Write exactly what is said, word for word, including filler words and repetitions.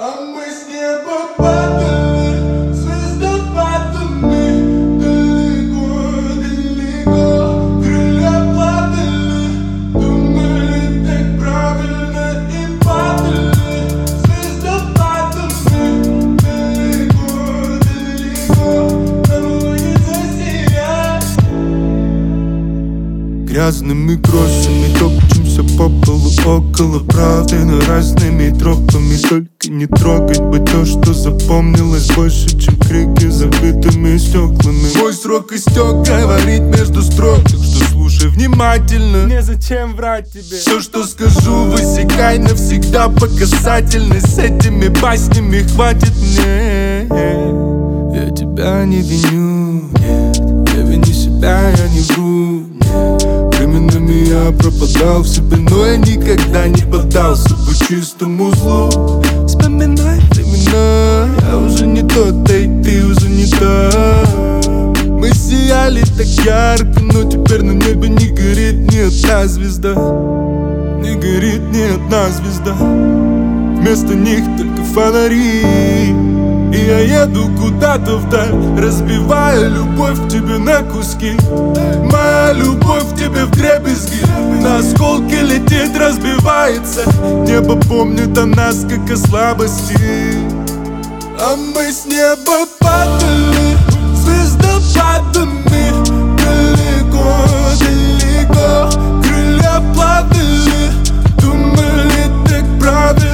А мы с неба падали звездопадами, далеко, далеко, крылья падали, думали так правильно и падали звездопадами, далеко, далеко, нам будет засиять. Грязными кроссами топчемся по полу около правды, но разными тропами. Только не трогать бы то, что запомнилось больше, чем крики забитыми стеклами. Мой срок истек, говорить между строк, так что слушай внимательно. Незачем врать тебе. Все, что скажу, высекай навсегда по касательной. С этими баснями хватит мне. Я тебя не виню, нет. Я виню себя, я не вру, нет. Временами я пропадал в себе, но я никогда не поддался по чистому злу. Вспоминай времена, я уже не тот, да и ты уже не та. Мы сияли так ярко, но теперь на небе не горит ни одна звезда. Не горит ни одна звезда. Вместо них только фонари. И я еду куда-то вдаль, разбивая любовь к тебе на куски. Моя любовь к тебе вдребезги на осколки летит, разбивается. Небо помнит о нас, как о слабости. А мы с неба падали звездопадами, далеко, далеко, крылья падали, думали так правильно